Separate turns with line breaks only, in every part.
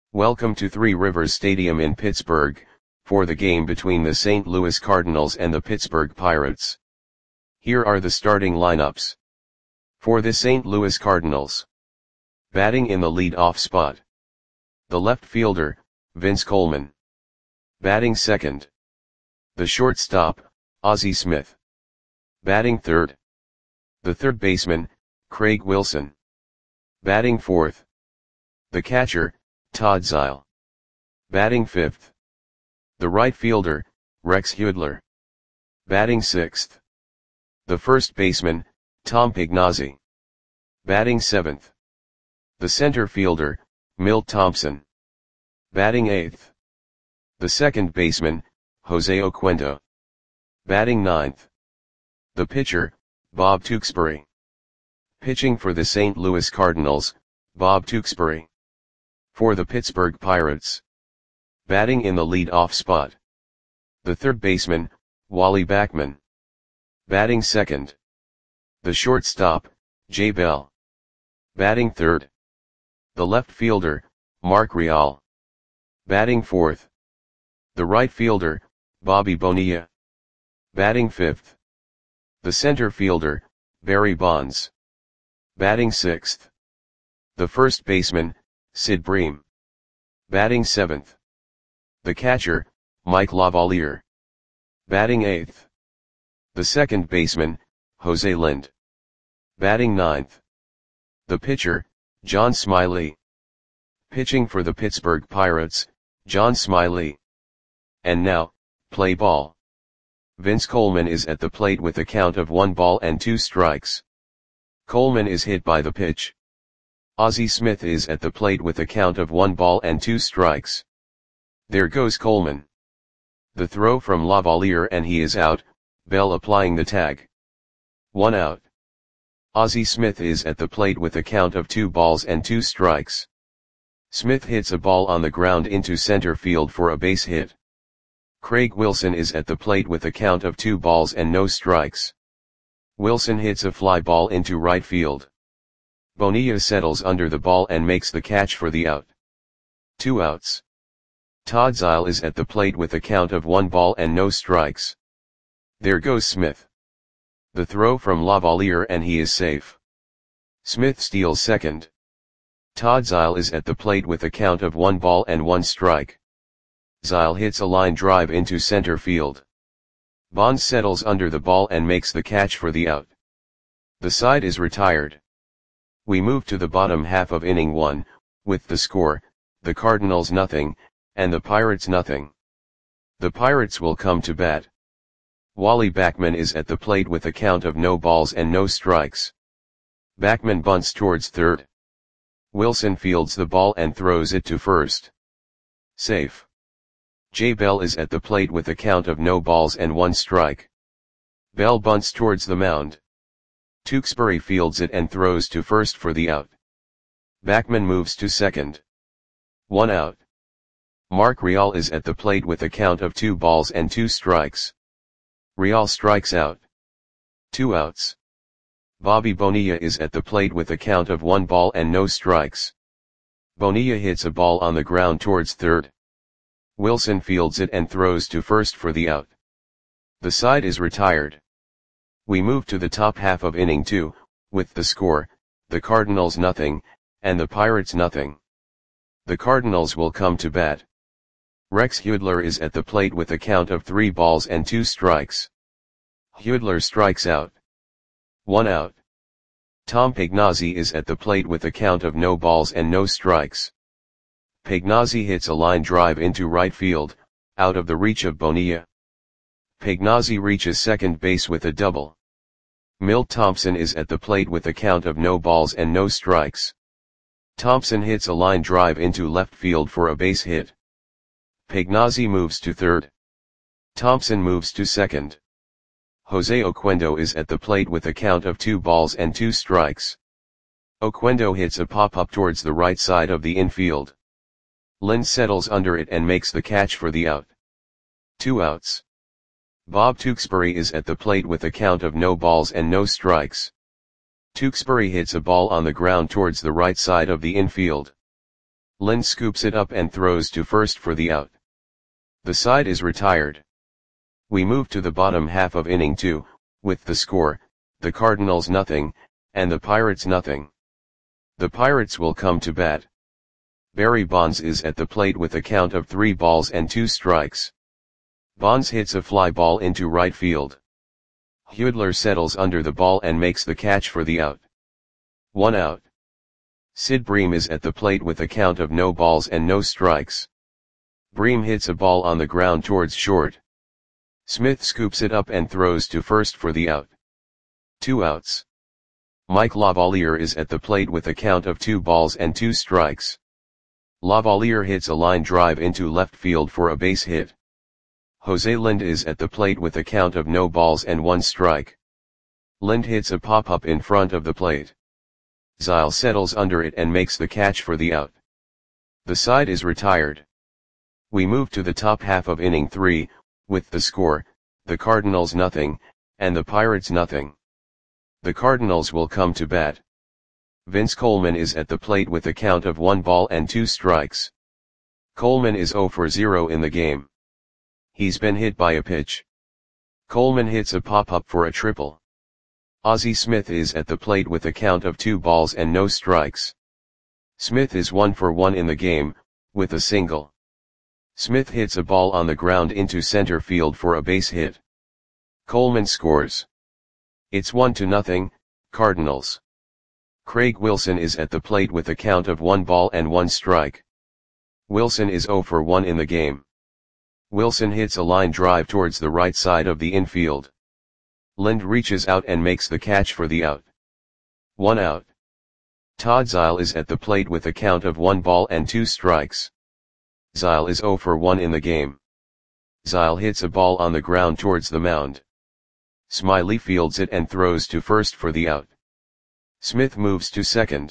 Welcome to Three Rivers Stadium in Pittsburgh, for the game between the St. Louis Cardinals and the Pittsburgh Pirates. Here are the starting lineups. For the St. Louis Cardinals. Batting in the lead-off spot. The left fielder, Vince Coleman. Batting second. The shortstop, Ozzie Smith. Batting third. The third baseman, Craig Wilson. Batting fourth. The catcher, Todd Zeile. Batting fifth. The right fielder, Rex Hudler. Batting sixth. The first baseman, Tom Pagnozzi. Batting seventh. The center fielder, Milt Thompson. Batting eighth. The second baseman, Jose Oquendo. Batting ninth. The pitcher, Bob Tewksbury. Pitching for the St. Louis Cardinals, Bob Tewksbury. For the Pittsburgh Pirates. Batting in the lead-off spot. The third baseman, Wally Backman. Batting second. The shortstop, Jay Bell. Batting third. The left fielder, Mark Real. Batting fourth. The right fielder, Bobby Bonilla. Batting fifth. The center fielder, Barry Bonds. Batting sixth. The first baseman, Sid Bream. Batting seventh. The catcher, Mike Lavalier. Batting eighth. The second baseman, Jose Lind. Batting ninth. The pitcher, John Smiley. Pitching for the Pittsburgh Pirates, John Smiley. And now, play ball. Vince Coleman is at the plate with a count of 1 ball and 2 strikes. Coleman is hit by the pitch. Ozzie Smith is at the plate with a count of 1 ball and 2 strikes. There goes Coleman. The throw from Lavalier and he is out, Bell applying the tag. 1 out. Ozzie Smith is at the plate with a count of 2 balls and 2 strikes. Smith hits a ball on the ground into center field for a base hit. Craig Wilson is at the plate with a count of 2 balls and no strikes. Wilson hits a fly ball into right field. Bonilla settles under the ball and makes the catch for the out. 2 outs. Todd Zeile is at the plate with a count of 1 ball and no strikes. There goes Smith. The throw from Lavalier and he is safe. Smith steals second. Todd Zeile is at the plate with a count of 1 ball and 1 strike. Zeile hits a line drive into center field. Bonds settles under the ball and makes the catch for the out. The side is retired. We move to the bottom half of inning 1, with the score, the Cardinals nothing, and the Pirates nothing. The Pirates will come to bat. Wally Backman is at the plate with a count of no balls and no strikes. Backman bunts towards third. Wilson fields the ball and throws it to first. Safe. Jay Bell is at the plate with a count of no balls and 1 strike. Bell bunts towards the mound. Tewksbury fields it and throws to first for the out. Backman moves to second. 1 out. Mark Real is at the plate with a count of 2 balls and 2 strikes. Real strikes out. 2 outs. Bobby Bonilla is at the plate with a count of 1 ball and no strikes. Bonilla hits a ball on the ground towards third. Wilson fields it and throws to first for the out. The side is retired. We move to the top half of inning 2, with the score, the Cardinals nothing, and the Pirates nothing. The Cardinals will come to bat. Rex Hudler is at the plate with a count of 3 balls and 2 strikes. Hudler strikes out. 1 out. Tom Pagnozzi is at the plate with a count of no balls and no strikes. Pagnozzi hits a line drive into right field, out of the reach of Bonilla. Pagnozzi reaches second base with a double. Milt Thompson is at the plate with a count of no balls and no strikes. Thompson hits a line drive into left field for a base hit. Pagnozzi moves to third. Thompson moves to second. Jose Oquendo is at the plate with a count of 2 balls and 2 strikes. Oquendo hits a pop-up towards the right side of the infield. Lind settles under it and makes the catch for the out. 2 outs. Bob Tewksbury is at the plate with a count of no balls and no strikes. Tewksbury hits a ball on the ground towards the right side of the infield. Lind scoops it up and throws to first for the out. The side is retired. We move to the bottom half of inning 2, with the score, the Cardinals nothing, and the Pirates nothing. The Pirates will come to bat. Barry Bonds is at the plate with a count of 3 balls and 2 strikes. Bonds hits a fly ball into right field. Hudler settles under the ball and makes the catch for the out. 1 out. Sid Bream is at the plate with a count of no balls and no strikes. Bream hits a ball on the ground towards short. Smith scoops it up and throws to first for the out. 2 outs. Mike Lavalier is at the plate with a count of 2 balls and 2 strikes. Lavalier hits a line drive into left field for a base hit. Jose Lind is at the plate with a count of no balls and 1 strike. Lind hits a pop-up in front of the plate. Zile settles under it and makes the catch for the out. The side is retired. We move to the top half of inning 3, with the score, the Cardinals nothing, and the Pirates nothing. The Cardinals will come to bat. Vince Coleman is at the plate with a count of 1 ball and 2 strikes. Coleman is 0 for 0 in the game. He's been hit by a pitch. Coleman hits a pop-up for a triple. Ozzie Smith is at the plate with a count of 2 balls and no strikes. Smith is 1 for 1 in the game, with a single. Smith hits a ball on the ground into center field for a base hit. Coleman scores. It's 1-0, Cardinals. Craig Wilson is at the plate with a count of 1 ball and 1 strike. Wilson is 0 for 1 in the game. Wilson hits a line drive towards the right side of the infield. Lind reaches out and makes the catch for the out. 1 out. Todd Zile is at the plate with a count of 1 ball and 2 strikes. Zile is 0 for 1 in the game. Zile hits a ball on the ground towards the mound. Smiley fields it and throws to first for the out. Smith moves to second.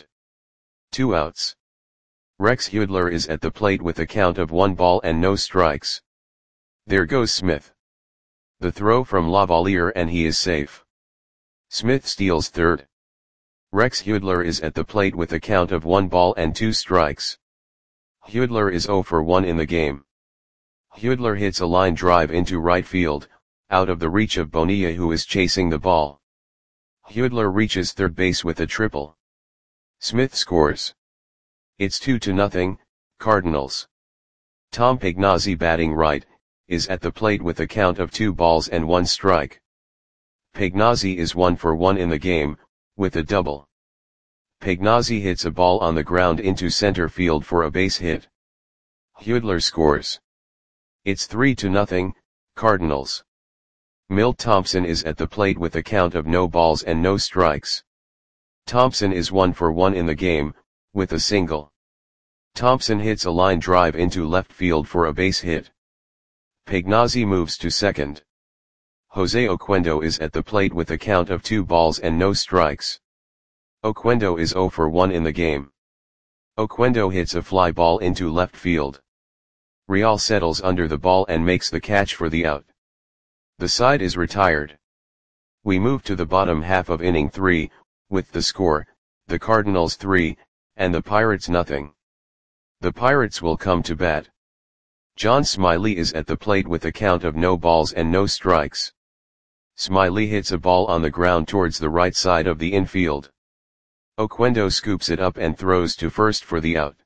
2 outs. Rex Hudler is at the plate with a count of 1 ball and no strikes. There goes Smith. The throw from Lavalier and he is safe. Smith steals third. Rex Hudler is at the plate with a count of 1 ball and 2 strikes. Hudler is 0 for 1 in the game. Hudler hits a line drive into right field, out of the reach of Bonilla who is chasing the ball. Hudler reaches third base with a triple. Smith scores. It's 2-0, Cardinals. Tom Pagnozzi, batting right, is at the plate with a count of 2 balls and 1 strike. Pagnozzi is 1 for 1 in the game, with a double. Pagnozzi hits a ball on the ground into center field for a base hit. Hudler scores. It's 3-0, Cardinals. Milt Thompson is at the plate with a count of no balls and no strikes. Thompson is 1 for 1 in the game, with a single. Thompson hits a line drive into left field for a base hit. Pagnozzi moves to second. Jose Oquendo is at the plate with a count of 2 balls and no strikes. Oquendo is 0 for 1 in the game. Oquendo hits a fly ball into left field. Real settles under the ball and makes the catch for the out. The side is retired. We move to the bottom half of inning 3, with the score, the Cardinals 3, and the Pirates nothing. The Pirates will come to bat. John Smiley is at the plate with a count of no balls and no strikes. Smiley hits a ball on the ground towards the right side of the infield. Oquendo scoops it up and throws to first for the out.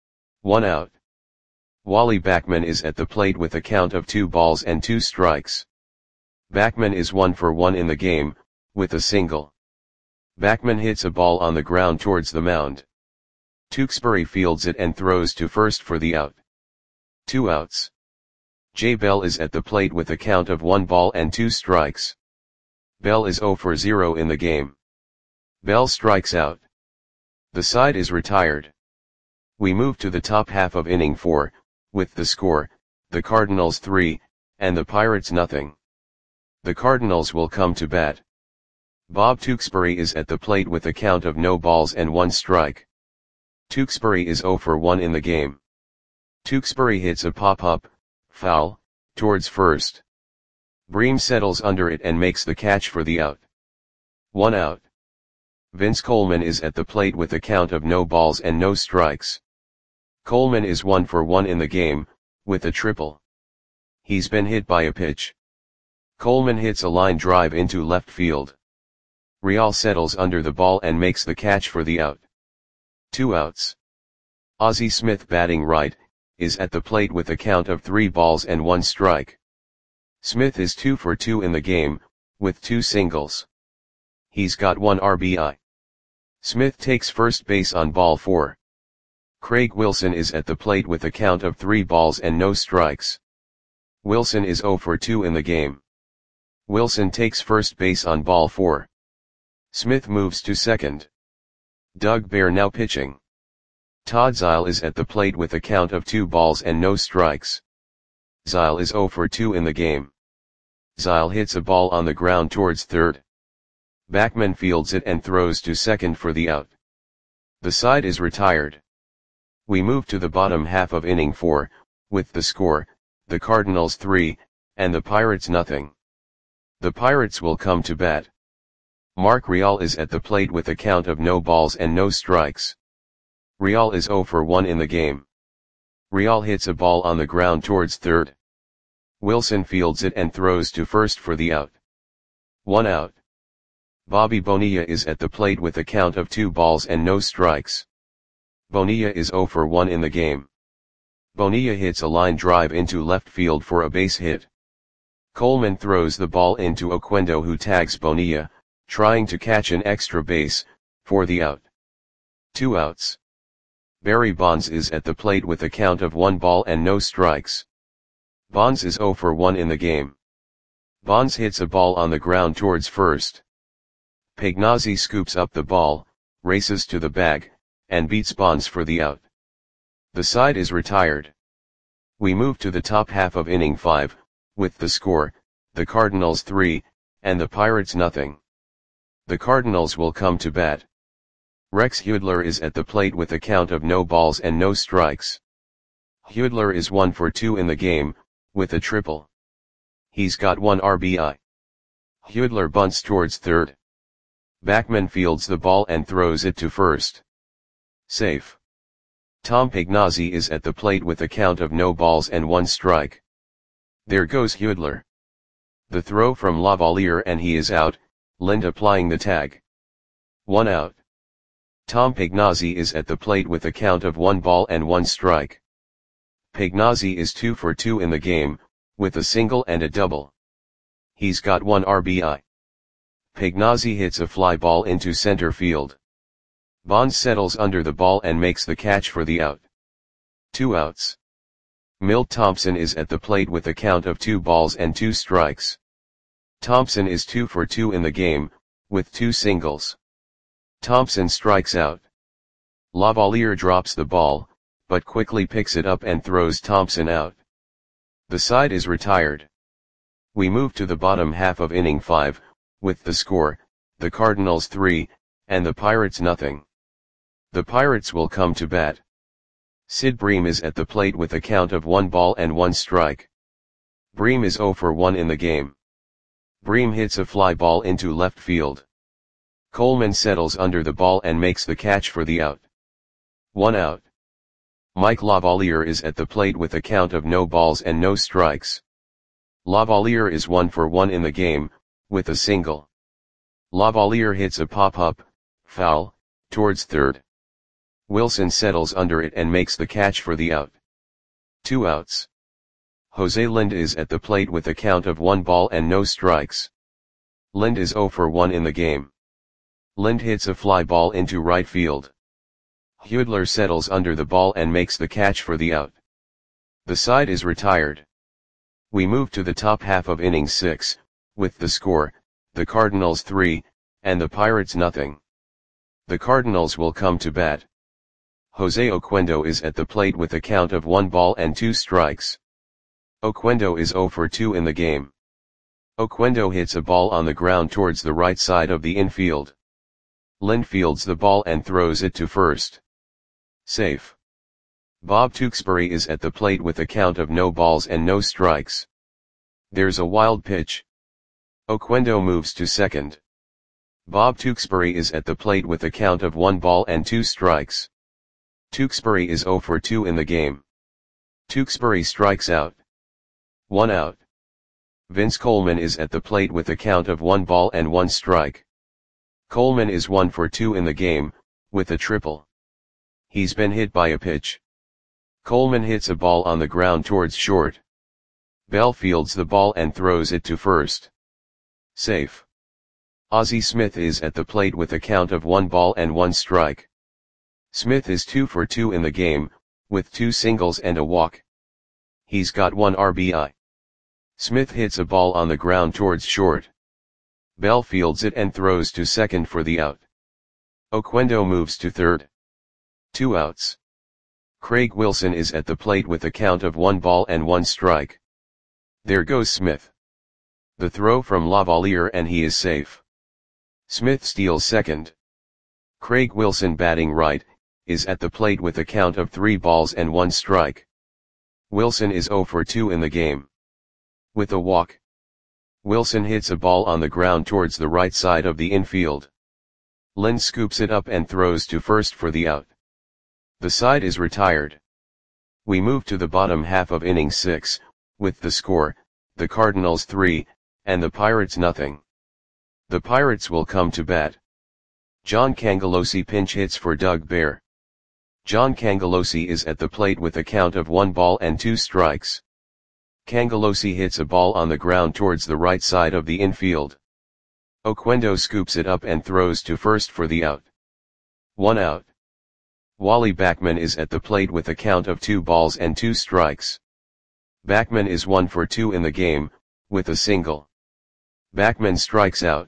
1 out. Wally Backman is at the plate with a count of 2 balls and 2 strikes. Backman is 1 for 1 in the game, with a single. Backman hits a ball on the ground towards the mound. Tewksbury fields it and throws to first for the out. 2 outs. Jay Bell is at the plate with a count of 1 ball and 2 strikes. Bell is 0 for 0 in the game. Bell strikes out. The side is retired. We move to the top half of inning 4, with the score, the Cardinals 3, and the Pirates nothing. The Cardinals will come to bat. Bob Tewksbury is at the plate with a count of no balls and 1 strike. Tewksbury is 0 for 1 in the game. Tewksbury hits a pop-up, foul, towards first. Bream settles under it and makes the catch for the out. 1 out. Vince Coleman is at the plate with a count of no balls and no strikes. Coleman is 1 for 1 in the game, with a triple. He's been hit by a pitch. Coleman hits a line drive into left field. Real settles under the ball and makes the catch for the out. 2 outs. Ozzie Smith, batting right, is at the plate with a count of 3 balls and 1 strike. Smith is 2 for 2 in the game, with 2 singles. He's got 1 RBI. Smith takes first base on ball 4. Craig Wilson is at the plate with a count of 3 balls and no strikes. Wilson is 0 for 2 in the game. Wilson takes first base on ball 4. Smith moves to second. Doug Bear now pitching. Todd Zeile is at the plate with a count of 2 balls and no strikes. Zeile is 0 for 2 in the game. Zeile hits a ball on the ground towards third. Backman fields it and throws to second for the out. The side is retired. We move to the bottom half of inning 4, with the score, the Cardinals 3, and the Pirates nothing. The Pirates will come to bat. Mark Real is at the plate with a count of no balls and no strikes. Real is 0 for 1 in the game. Real hits a ball on the ground towards third. Wilson fields it and throws to first for the out. 1 out. Bobby Bonilla is at the plate with a count of 2 balls and no strikes. Bonilla is 0 for 1 in the game. Bonilla hits a line drive into left field for a base hit. Coleman throws the ball into Oquendo, who tags Bonilla, trying to catch an extra base, for the out. 2 outs. Barry Bonds is at the plate with a count of 1 ball and no strikes. Bonds is 0 for 1 in the game. Bonds hits a ball on the ground towards first. Pagnozzi scoops up the ball, races to the bag, and beats Bonds for the out. The side is retired. We move to the top half of inning 5, with the score, the Cardinals 3, and the Pirates nothing. The Cardinals will come to bat. Rex Hudler is at the plate with a count of no balls and no strikes. Hudler is 1 for 2 in the game, with a triple. He's got 1 RBI. Hudler bunts towards third. Backman fields the ball and throws it to first. Safe. Tom Pagnozzi is at the plate with a count of no balls and 1 strike. There goes Hudler. The throw from Lavalier and he is out, Lind applying the tag. 1 out. Tom Pagnozzi is at the plate with a count of 1 ball and 1 strike. Pagnozzi is 2 for 2 in the game, with a single and a double. He's got 1 RBI. Pagnozzi hits a fly ball into center field. Bonds settles under the ball and makes the catch for the out. 2 outs. Milt Thompson is at the plate with a count of 2 balls and 2 strikes. Thompson is 2 for 2 in the game, with 2 singles. Thompson strikes out. Lavalier drops the ball, but quickly picks it up and throws Thompson out. The side is retired. We move to the bottom half of inning 5, with the score, the Cardinals 3, and the Pirates nothing. The Pirates will come to bat. Sid Bream is at the plate with a count of 1 ball and 1 strike. Bream is 0 for 1 in the game. Bream hits a fly ball into left field. Coleman settles under the ball and makes the catch for the out. 1 out. Mike Lavalier is at the plate with a count of no balls and no strikes. Lavalier is 1 for 1 in the game, with a single. Lavalier hits a pop-up, foul, towards third. Wilson settles under it and makes the catch for the out. 2 outs. Jose Lind is at the plate with a count of 1 ball and no strikes. Lind is 0 for 1 in the game. Lind hits a fly ball into right field. Hudler settles under the ball and makes the catch for the out. The side is retired. We move to the top half of inning 6, with the score, the Cardinals 3, and the Pirates nothing. The Cardinals will come to bat. Jose Oquendo is at the plate with a count of 1 ball and 2 strikes. Oquendo is 0 for 2 in the game. Oquendo hits a ball on the ground towards the right side of the infield. Lind fields the ball and throws it to first. Safe. Bob Tewksbury is at the plate with a count of no balls and no strikes. There's a wild pitch. Oquendo moves to second. Bob Tewksbury is at the plate with a count of 1 ball and 2 strikes. Tewksbury is 0 for 2 in the game. Tewksbury strikes out. 1 out. Vince Coleman is at the plate with a count of 1 ball and 1 strike. Coleman is 1 for 2 in the game, with a triple. He's been hit by a pitch. Coleman hits a ball on the ground towards short. Bell fields the ball and throws it to first. Safe. Ozzie Smith is at the plate with a count of 1 ball and 1 strike. Smith is 2 for 2 in the game, with 2 singles and a walk. He's got 1 RBI. Smith hits a ball on the ground towards short. Bell fields it and throws to second for the out. Oquendo moves to third. 2 outs. Craig Wilson is at the plate with a count of 1 ball and 1 strike. There goes Smith. The throw from Lavalier and he is safe. Smith steals second. Craig Wilson, batting right, is at the plate with a count of 3 balls and 1 strike. Wilson is 0 for 2 in the game. With a walk. Wilson hits a ball on the ground towards the right side of the infield. Lynn scoops it up and throws to first for the out. The side is retired. We move to the bottom half of inning 6, with the score, the Cardinals 3, and the Pirates nothing. The Pirates will come to bat. John Cangelosi pinch hits for Doug Bear. John Cangelosi is at the plate with a count of 1 ball and 2 strikes. Cangelosi hits a ball on the ground towards the right side of the infield. Oquendo scoops it up and throws to first for the out. 1 out. Wally Backman is at the plate with a count of 2 balls and 2 strikes. Backman is 1 for 2 in the game, with a single. Backman strikes out.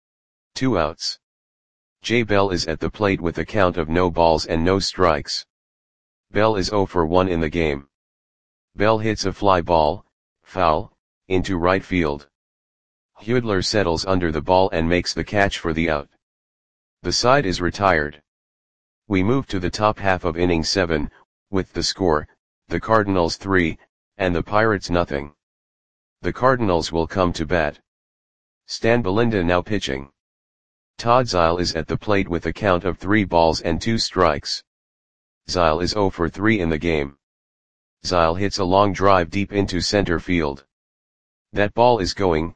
2 outs. Jay Bell is at the plate with a count of no balls and no strikes. Bell is 0 for 1 in the game. Bell hits a fly ball, foul, into right field. Hudler settles under the ball and makes the catch for the out. The side is retired. We move to the top half of inning 7, with the score, the Cardinals 3, and the Pirates nothing. The Cardinals will come to bat. Stan Belinda now pitching. Todd Zeile is at the plate with a count of 3 balls and 2 strikes. Zeile is 0 for 3 in the game. Zeile hits a long drive deep into center field. That ball is gone.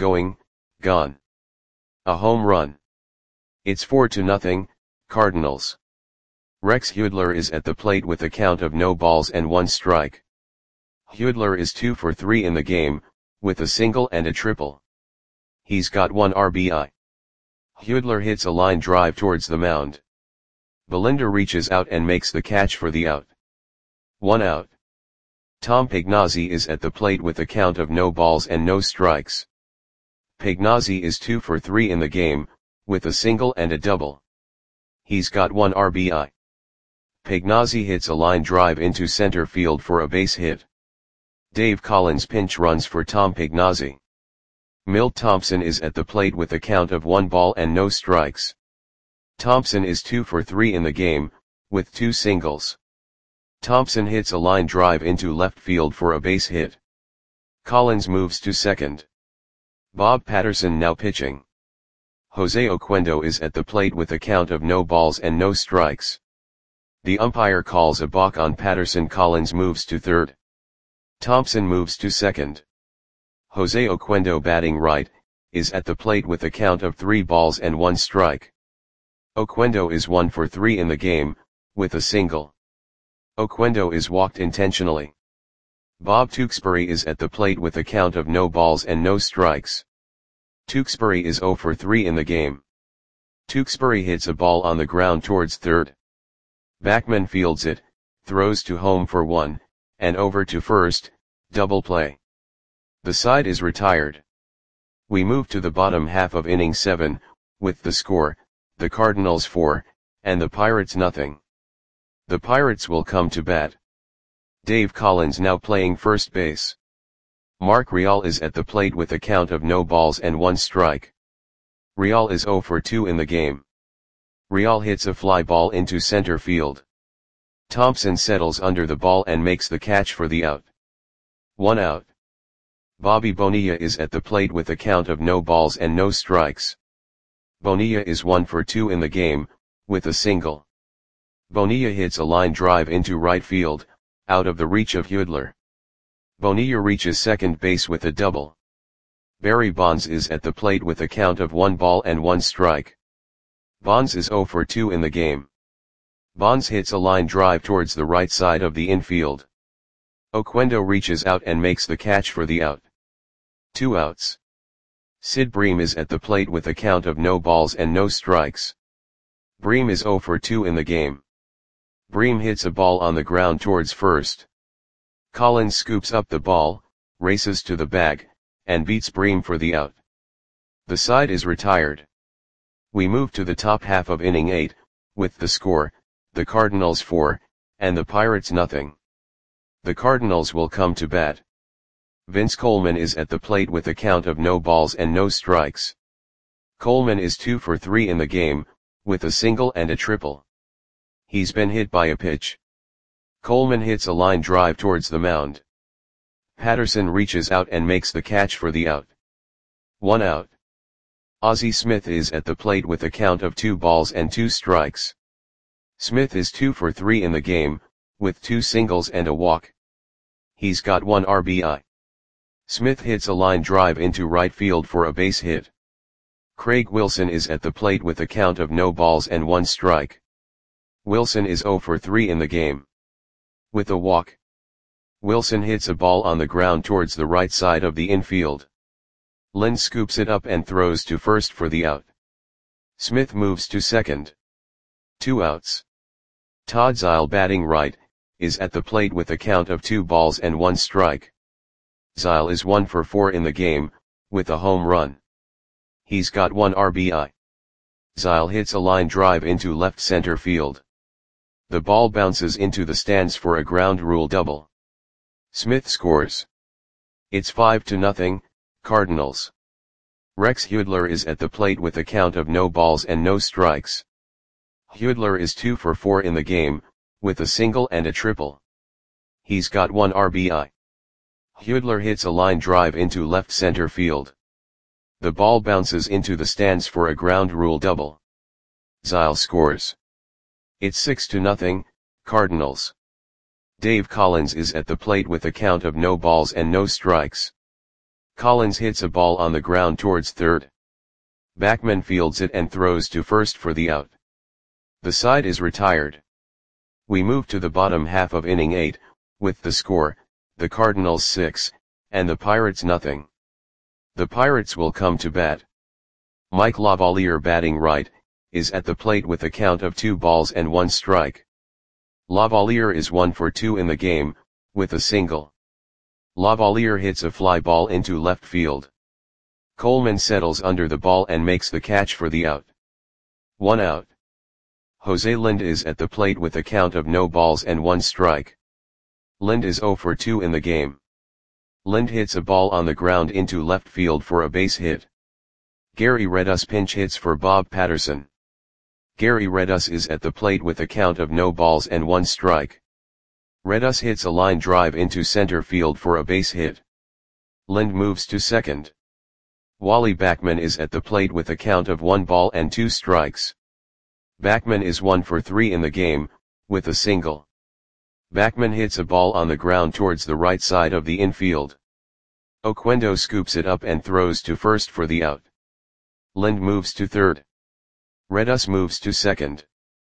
A home run. It's 4-0, Cardinals. Rex Hudler is at the plate with a count of no balls and 1 strike. Hudler is 2 for 3 in the game, with a single and a triple. He's got 1 RBI. Hudler hits a line drive towards the mound. Belinda reaches out and makes the catch for the out. 1 out. Tom Pagnozzi is at the plate with a count of no balls and no strikes. Pagnozzi is 2 for 3 in the game, with a single and a double. He's got 1 RBI. Pagnozzi hits a line drive into center field for a base hit. Dave Collins pinch runs for Tom Pagnozzi. Milt Thompson is at the plate with a count of 1 ball and no strikes. Thompson is 2 for 3 in the game, with 2 singles. Thompson hits a line drive into left field for a base hit. Collins moves to second. Bob Patterson now pitching. Jose Oquendo is at the plate with a count of no balls and no strikes. The umpire calls a balk on Patterson. Collins moves to third. Thompson moves to second. Jose Oquendo, batting right, is at the plate with a count of 3 balls and 1 strike. Oquendo is 1 for 3 in the game, with a single. Oquendo is walked intentionally. Bob Tewksbury is at the plate with a count of no balls and no strikes. Tewksbury is 0 for 3 in the game. Tewksbury hits a ball on the ground towards third. Backman fields it, throws to home for 1, and over to first, double play. The side is retired. We move to the bottom half of inning 7, with the score, the Cardinals 4, and the Pirates nothing. The Pirates will come to bat. Dave Collins now playing first base. Mark Real is at the plate with a count of no balls and 1 strike. Real is 0 for 2 in the game. Real hits a fly ball into center field. Thompson settles under the ball and makes the catch for the out. 1 out. Bobby Bonilla is at the plate with a count of no balls and no strikes. Bonilla is 1 for 2 in the game, with a single. Bonilla hits a line drive into right field, out of the reach of Hudler. Bonilla reaches second base with a double. Barry Bonds is at the plate with a count of 1 ball and 1 strike. Bonds is 0 for 2 in the game. Bonds hits a line drive towards the right side of the infield. Oquendo reaches out and makes the catch for the out. 2 outs. Sid Bream is at the plate with a count of no balls and no strikes. Bream is 0 for 2 in the game. Bream hits a ball on the ground towards first. Collins scoops up the ball, races to the bag, and beats Bream for the out. The side is retired. We move to the top half of inning 8, with the score, the Cardinals 4, and the Pirates nothing. The Cardinals will come to bat. Vince Coleman is at the plate with a count of no balls and no strikes. Coleman is 2 for 3 in the game, with a single and a triple. He's been hit by a pitch. Coleman hits a line drive towards the mound. Patterson reaches out and makes the catch for the out. 1 out. Ozzie Smith is at the plate with a count of 2 balls and 2 strikes. Smith is 2 for 3 in the game, with 2 singles and a walk. He's got 1 RBI. Smith hits a line drive into right field for a base hit. Craig Wilson is at the plate with a count of no balls and 1 strike. Wilson is 0 for 3 in the game. With a walk. Wilson hits a ball on the ground towards the right side of the infield. Lind scoops it up and throws to first for the out. Smith moves to second. 2 outs. Todd Zeile, batting right, is at the plate with a count of 2 balls and 1 strike. Zeile is 1 for 4 in the game, with a home run. He's got 1 RBI. Zeile hits a line drive into left center field. The ball bounces into the stands for a ground rule double. Smith scores. It's 5-0, Cardinals. Rex Hudler is at the plate with a count of no balls and no strikes. Hudler is 2 for 4 in the game, with a single and a triple. He's got 1 RBI. Hudler hits a line drive into left center field. The ball bounces into the stands for a ground rule double. Zeile scores. It's 6-0, Cardinals. Dave Collins is at the plate with a count of no balls and no strikes. Collins hits a ball on the ground towards third. Backman fields it and throws to first for the out. The side is retired. We move to the bottom half of inning 8, with the score, the Cardinals 6, and the Pirates nothing. The Pirates will come to bat. Mike Lavalier, batting right, is at the plate with a count of 2 balls and 1 strike. Lavalier is 1 for 2 in the game, with a single. Lavalier hits a fly ball into left field. Coleman settles under the ball and makes the catch for the out. 1 out. Jose Lind is at the plate with a count of no balls and 1 strike. Lind is 0 for 2 in the game. Lind hits a ball on the ground into left field for a base hit. Gary Redus pinch hits for Bob Patterson. Gary Redus is at the plate with a count of no balls and 1 strike. Redus hits a line drive into center field for a base hit. Lind moves to second. Wally Backman is at the plate with a count of 1 ball and 2 strikes. Backman is 1 for 3 in the game, with a single. Backman hits a ball on the ground towards the right side of the infield. Oquendo scoops it up and throws to first for the out. Lind moves to third. Redus moves to second.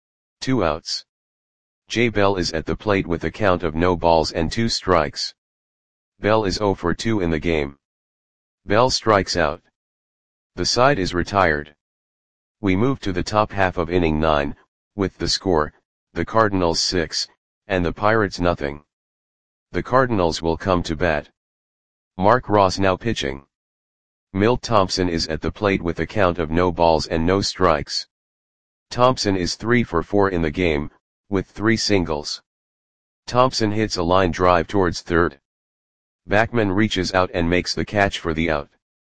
2 outs. Jay Bell is at the plate with a count of no balls and 2 strikes. Bell is 0 for 2 in the game. Bell strikes out. The side is retired. We move to the top half of inning 9, with the score, the Cardinals 6, and the Pirates nothing. The Cardinals will come to bat. Mark Ross now pitching. Milt Thompson is at the plate with a count of no balls and no strikes. Thompson is 3 for 4 in the game, with 3 singles. Thompson hits a line drive towards third. Backman reaches out and makes the catch for the out.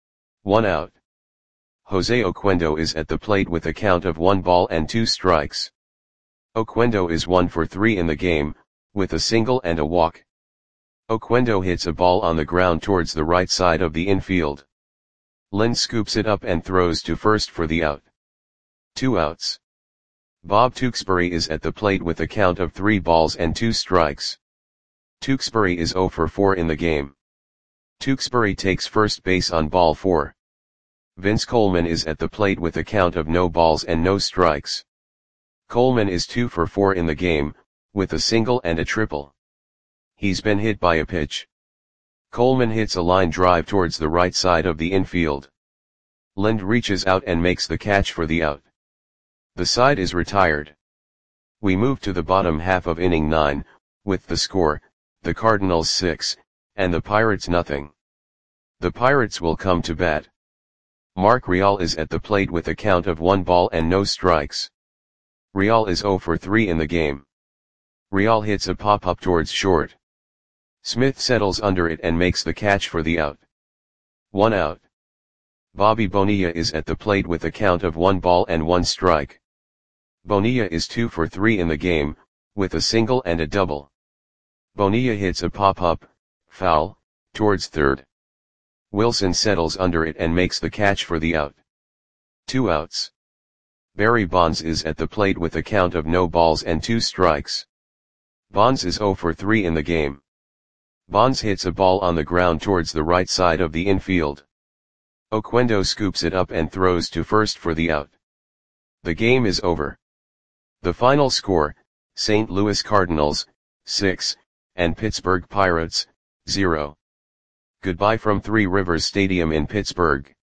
1 out. Jose Oquendo is at the plate with a count of 1 ball and 2 strikes. Oquendo is 1 for 3 in the game, with a single and a walk. Oquendo hits a ball on the ground towards the right side of the infield. Lind scoops it up and throws to first for the out. 2 outs. Bob Tewksbury is at the plate with a count of 3 balls and 2 strikes. Tewksbury is 0 for 4 in the game. Tewksbury takes first base on ball 4. Vince Coleman is at the plate with a count of no balls and no strikes. Coleman is 2 for 4 in the game, with a single and a triple. He's been hit by a pitch. Coleman hits a line drive towards the right side of the infield. Lind reaches out and makes the catch for the out. The side is retired. We move to the bottom half of inning 9, with the score, the Cardinals 6, and the Pirates nothing. The Pirates will come to bat. Mark Real is at the plate with a count of 1 ball and no strikes. Real is 0 for 3 in the game. Real hits a pop-up towards short. Smith settles under it and makes the catch for the out. 1 out. Bobby Bonilla is at the plate with a count of 1 ball and 1 strike. Bonilla is 2 for 3 in the game, with a single and a double. Bonilla hits a pop-up, foul, towards third. Wilson settles under it and makes the catch for the out. 2 outs. Barry Bonds is at the plate with a count of no balls and 2 strikes. Bonds is 0 for 3 in the game. Bonds hits a ball on the ground towards the right side of the infield. Oquendo scoops it up and throws to first for the out. The game is over. The final score, St. Louis Cardinals, 6, and Pittsburgh Pirates, 0. Goodbye from Three Rivers Stadium in Pittsburgh.